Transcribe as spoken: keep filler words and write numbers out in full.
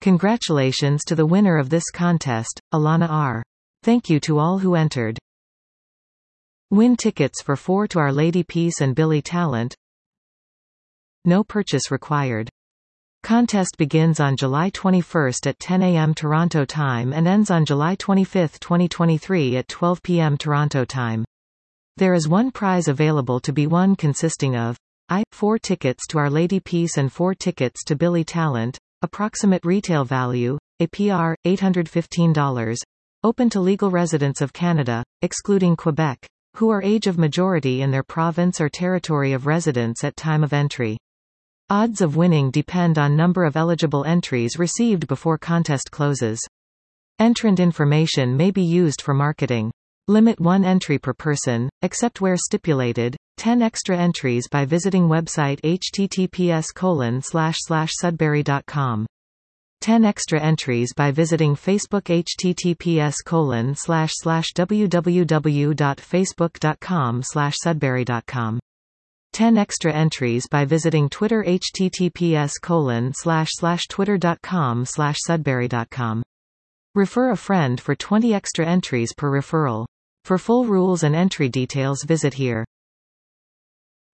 Congratulations to the winner of this contest, Alana R. Thank you to all who entered. Win tickets for four to Our Lady Peace and Billy Talent. No purchase required. Contest begins on July twenty-first at ten A M Toronto time and ends on July twenty-fifth twenty twenty-three at twelve P M Toronto time. There is one prize available to be won consisting of I. four tickets to Our Lady Peace and four tickets to Billy Talent, approximate retail value, A P R, eight hundred fifteen dollars, open to legal residents of Canada, excluding Quebec, who are age of majority in their province or territory of residence at time of entry. Odds of winning depend on number of eligible entries received before contest closes. Entrant information may be used for marketing. Limit one entry per person, except where stipulated. ten extra entries by visiting website https colon slash slash sudbury dot com. ten extra entries by visiting Facebook https colon slash slash www.facebook.com slash sudbury.com. ten extra entries by visiting Twitter https colon slash slash twitter.com slash sudbury.com. Refer a friend for twenty extra entries per referral. For full rules and entry details visit here.